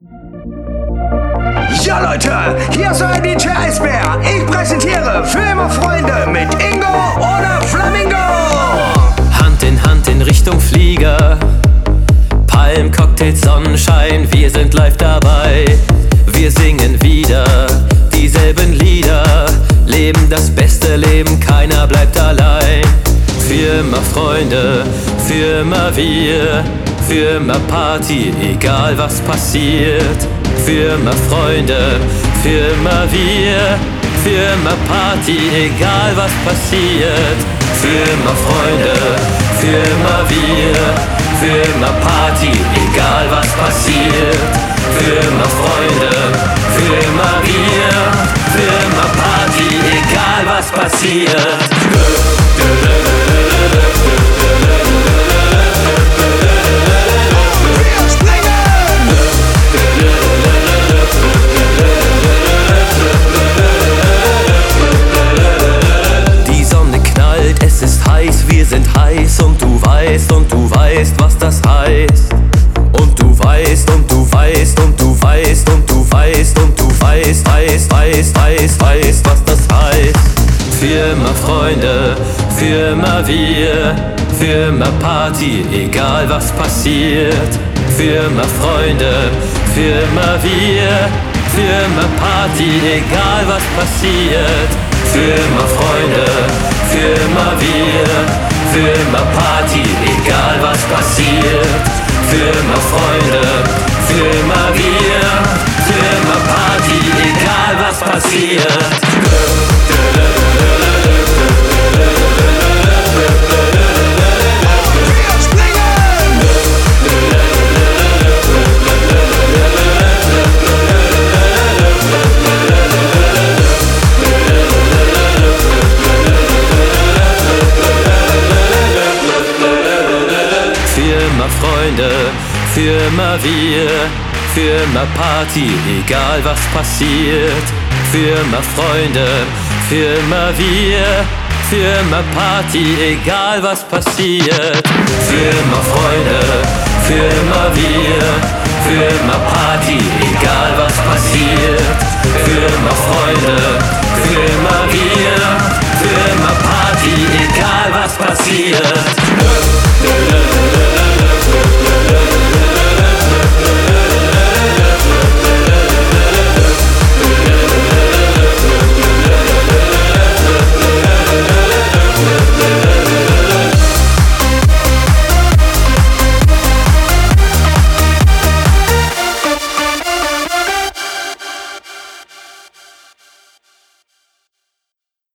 Ja Leute, hier ist euer DJ Eisbär. Ich präsentiere für immer Freunde mit Ingo oder Flamingo. Hand in Hand in Richtung Flieger, Palm, Cocktails, Sonnenschein, wir sind live dabei. Wir singen wieder dieselben Lieder, leben das beste Leben, keiner bleibt allein. Für immer Freunde, für immer wir, für immer Party, egal was passiert. Für immer Freunde, für immer wir, für immer Party, egal was passiert. Für immer Freunde, für immer wir, für immer Party, egal was passiert. Für immer Freunde, für immer wir, für immer Party, egal was passiert. Es ist heiß, wir sind heiß und du weißt, was das heißt. Und du weißt, und du weißt, und du weißt, und du weißt, und du weißt, weißt, was das heißt. Für immer Freunde, für immer wir, für immer Party, egal was passiert. Für immer Freunde, für immer wir, für immer Party, egal was passiert. Für immer Freunde, für immer wir, für immer Party, egal was passiert. Für immer Freunde, für immer wir, für immer Party, egal was passiert. Freunde, für immer wir, für immer Party, egal was passiert. Für immer Freunde, für immer wir, für immer Party, egal was passiert. Für immer Freunde, für immer wir, für immer Party, egal was passiert. Für immer Freunde, für immer wir, für immer Party, egal was passiert.